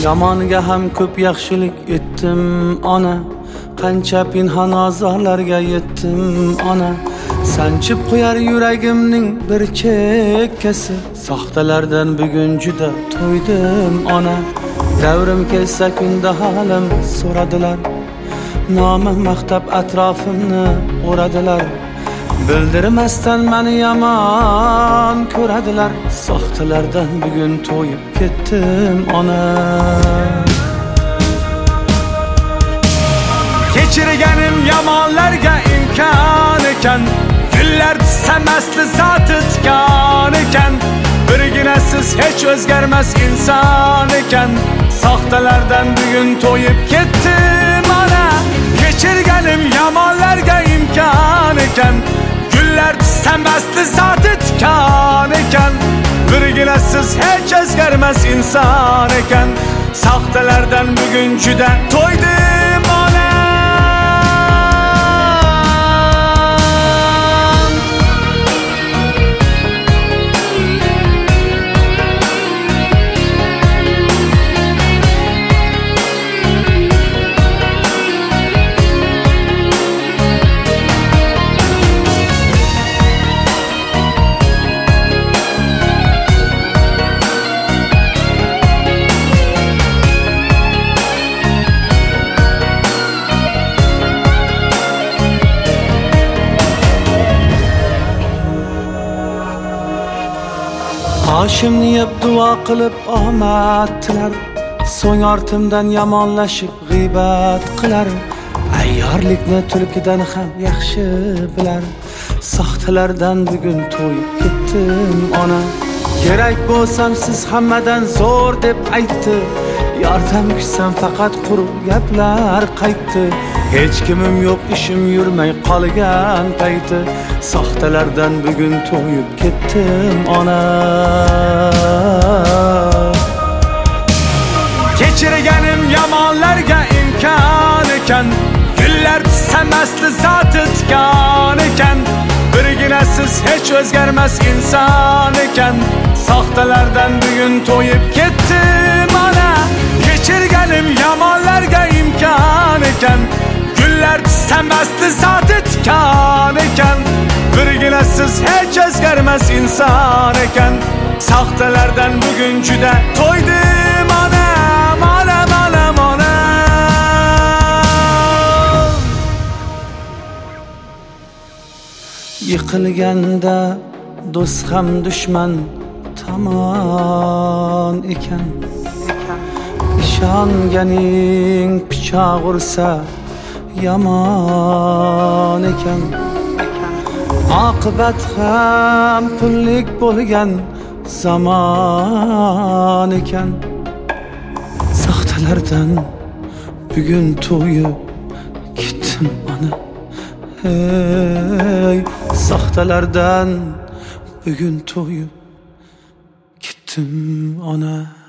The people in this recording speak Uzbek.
Yomoniga ham ko'p yaxshilik etdim ona, qancha pinhon azorlarga yetdim ona. Sanchib qo'yar yuragimning bir chekkasi, soxtalardan bugun juda to'ydim ona. Davrim kelsa kunda halim so'radilar, nomim maqtab atrofimni o'radilar. Bildirmasdan meni yomon ko'radilar, soxtalardan bugun to'yib ketdim ona. Kechirganim yomonlarga imkon ekan, gullar tussam asli zoti tikan ekan. Birgina siz hech o'zgarmas inson ekan, soxtalardan bugun to'yib ketdim ona. Kechirganim yomonlarga imkon ekan, gullar tussam asli zoti tikan ekan. Birgina siz hech o'zgarmas inson ekan, soxtalardan bugun juda to'ydim ona. Oshimni yeb duo qilib omad tilar, so'ng ortimdan yomonlashib g'iybat qilar. Ayyorlikni tulkidan ham yaxshi bilar, soxtalardan bugun to'yib ketdim ona. Kerak bo'lsam siz hammadan zo'r deb aytdi, yordam kutsam faqat quruq gaplar qaytdi. Hech kimim yo'q, ishim yurmay qolgan payti, soxtalardan bugun to'yib ketdim ona. Kechirganim yomonlarga imkon ekan, gullar tussam asli zoti tikan ekan. Birgina siz hech o'zgarmas inson ekan, soxtalardan bugun to'yib ketdim ona. Kechirganim yomonlarga imkon ekan, gullar tussam asli zoti tikan ekan. Birgina siz hech o'zgarmas inson ekan, soxtalardan bugun juda to'ydim ona, ona, ona, ona. Yiqilganda do'st ham dushman tomon ekan. Ishonganing pichoq ursa yomon ekan. Oqibat ham pullik bo'lgan zamon ekan. Soxtalardan bugun to'yib ketdim ona. Hey, soxtalardan bugun to'yib ketdim ona.